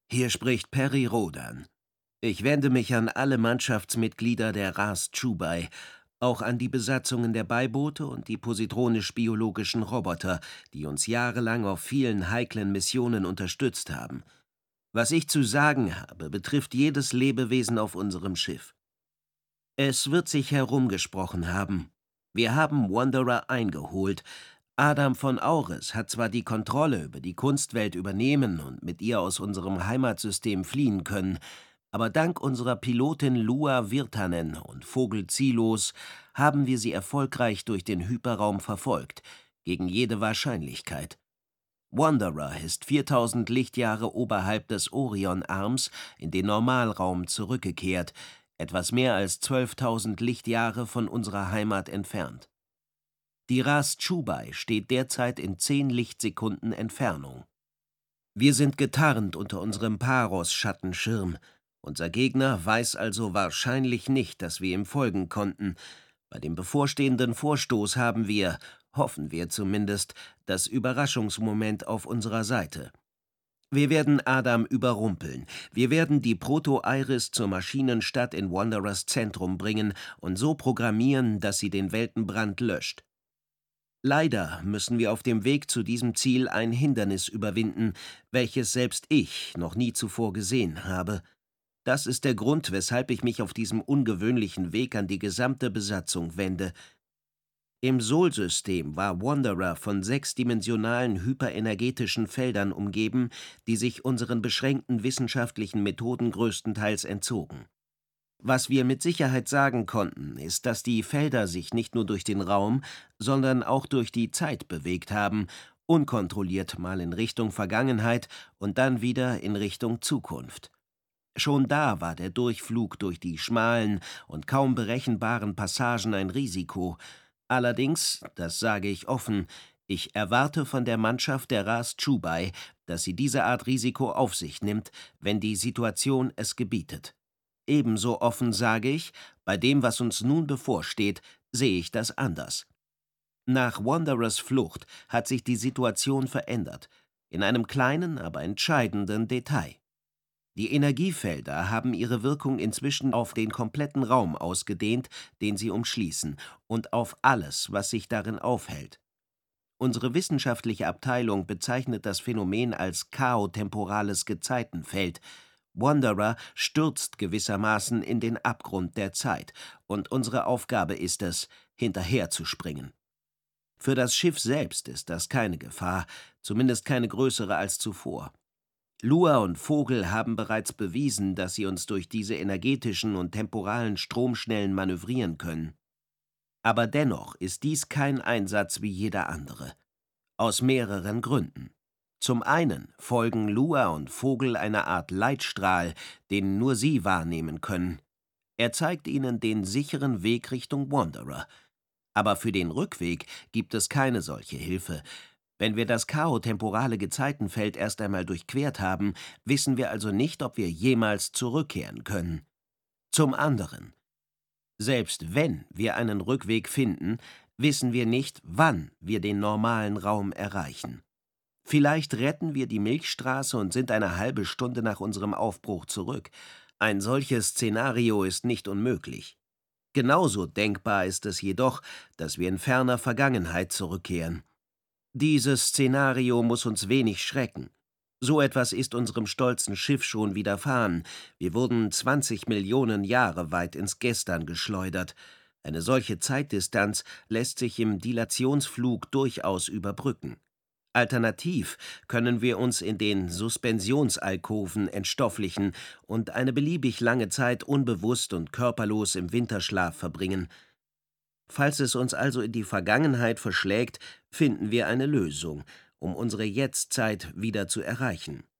Hier spricht Peri Rodan. Ich wende mich an alle Mannschaftsmitglieder der Ras Chubai, auch an die Besatzungen der Beiboote und die positronisch-biologischen Roboter, die uns jahrelang auf vielen heiklen Missionen unterstützt haben. Was ich zu sagen habe, betrifft jedes Lebewesen auf unserem Schiff. Es wird sich herumgesprochen haben. Wir haben Wanderer eingeholt. Adam von Auris hat zwar die Kontrolle über die Kunstwelt übernehmen und mit ihr aus unserem Heimatsystem fliehen können, aber dank unserer Pilotin Lua Virtanen und Vogel Zilos haben wir sie erfolgreich durch den Hyperraum verfolgt, gegen jede Wahrscheinlichkeit. Wanderer ist 4000 Lichtjahre oberhalb des Orionarms in den Normalraum zurückgekehrt, etwas mehr als 12.000 Lichtjahre von unserer Heimat entfernt. Die Ras Chubai steht derzeit in 10 Lichtsekunden Entfernung. Wir sind getarnt unter unserem Paros-Schattenschirm. Unser Gegner weiß also wahrscheinlich nicht, dass wir ihm folgen konnten. Bei dem bevorstehenden Vorstoß haben wir, hoffen wir zumindest, das Überraschungsmoment auf unserer Seite. Wir werden Adam überrumpeln. Wir werden die Proto-Iris zur Maschinenstadt in Wanderers Zentrum bringen und so programmieren, dass sie den Weltenbrand löscht. Leider müssen wir auf dem Weg zu diesem Ziel ein Hindernis überwinden, welches selbst ich noch nie zuvor gesehen habe. Das ist der Grund, weshalb ich mich auf diesem ungewöhnlichen Weg an die gesamte Besatzung wende. Im Sol-System war Wanderer von 6-dimensionalen hyperenergetischen Feldern umgeben, die sich unseren beschränkten wissenschaftlichen Methoden größtenteils entzogen. Was wir mit Sicherheit sagen konnten, ist, dass die Felder sich nicht nur durch den Raum, sondern auch durch die Zeit bewegt haben, unkontrolliert mal in Richtung Vergangenheit und dann wieder in Richtung Zukunft. Schon da war der Durchflug durch die schmalen und kaum berechenbaren Passagen ein Risiko. Allerdings, das sage ich offen, ich erwarte von der Mannschaft der Ras Chubai, dass sie diese Art Risiko auf sich nimmt, wenn die Situation es gebietet. Ebenso offen sage ich, bei dem, was uns nun bevorsteht, sehe ich das anders. Nach Wanderers Flucht hat sich die Situation verändert, in einem kleinen, aber entscheidenden Detail. Die Energiefelder haben ihre Wirkung inzwischen auf den kompletten Raum ausgedehnt, den sie umschließen, und auf alles, was sich darin aufhält. Unsere wissenschaftliche Abteilung bezeichnet das Phänomen als chaotemporales Gezeitenfeld. Wanderer stürzt gewissermaßen in den Abgrund der Zeit, und unsere Aufgabe ist es, hinterherzuspringen. Für das Schiff selbst ist das keine Gefahr, zumindest keine größere als zuvor. Lua und Vogel haben bereits bewiesen, dass sie uns durch diese energetischen und temporalen Stromschnellen manövrieren können. Aber dennoch ist dies kein Einsatz wie jeder andere. Aus mehreren Gründen. Zum einen folgen Lua und Vogel einer Art Leitstrahl, den nur sie wahrnehmen können. Er zeigt ihnen den sicheren Weg Richtung Wanderer. Aber für den Rückweg gibt es keine solche Hilfe. Wenn wir das chaotemporale Gezeitenfeld erst einmal durchquert haben, wissen wir also nicht, ob wir jemals zurückkehren können. Zum anderen, selbst wenn wir einen Rückweg finden, wissen wir nicht, wann wir den normalen Raum erreichen. Vielleicht retten wir die Milchstraße und sind eine halbe Stunde nach unserem Aufbruch zurück. Ein solches Szenario ist nicht unmöglich. Genauso denkbar ist es jedoch, dass wir in ferner Vergangenheit zurückkehren. Dieses Szenario muss uns wenig schrecken. So etwas ist unserem stolzen Schiff schon widerfahren. Wir wurden 20 Millionen Jahre weit ins Gestern geschleudert. Eine solche Zeitdistanz lässt sich im Dilationsflug durchaus überbrücken. Alternativ können wir uns in den Suspensionsalkoven entstofflichen und eine beliebig lange Zeit unbewusst und körperlos im Winterschlaf verbringen. Falls es uns also in die Vergangenheit verschlägt, finden wir eine Lösung, um unsere Jetztzeit wieder zu erreichen.